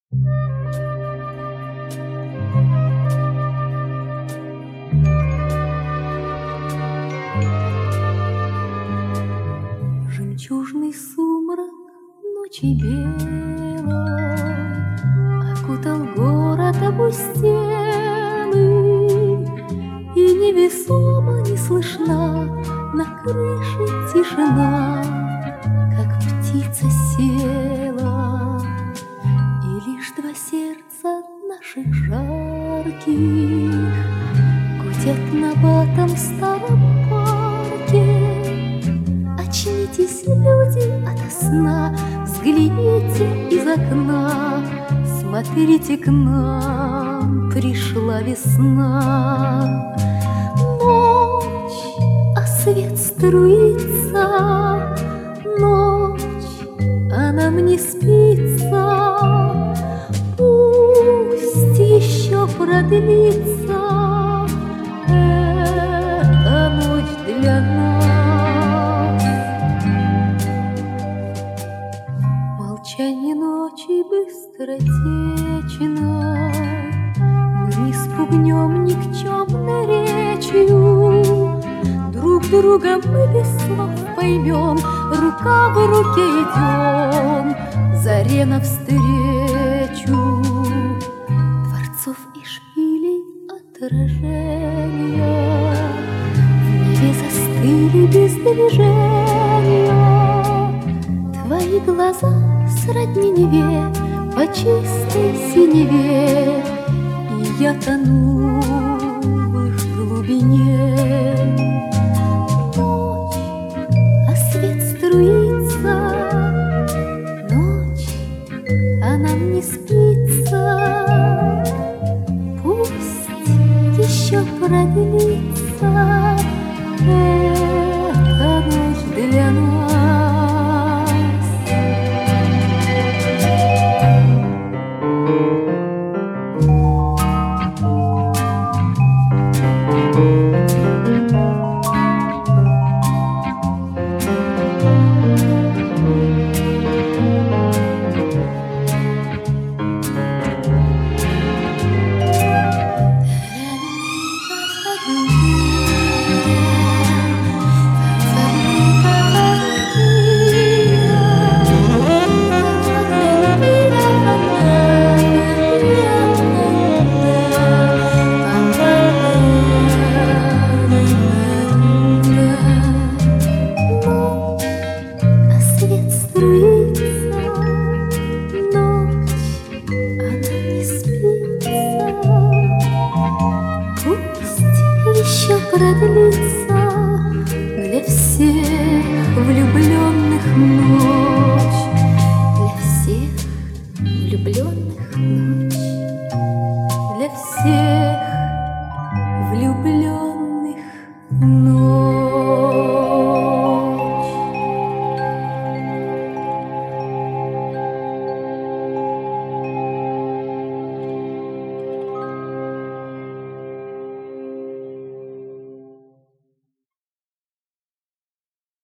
Жемчужный сумрак ночи белой окутал город опустелый, и невесомо не слышна на крыше тишина, как птица села. И лишь два сердца наших жарких гудят на батом старом парке. Очнитесь, люди, ото сна, взгляните из окна, смотрите, к нам пришла весна. Ночь, а свет струится, ночь, а нам не спится. Пусть еще продлится эта ночь для нас. Молчание ночи быстротечной мы не спугнем никчемной речью. Друг друга мы без слов поймем, рука в руке идем заре навстречу. Дворцов и шпилей отражения в небе застыли без движения. Твои глаза сродни Неве по чистой синеве, и я тону в их глубине. Ночь, а свет струится, ночь, а нам не спится. Пусть еще продлится эта ночь для нас. Продлится для всех влюбленных.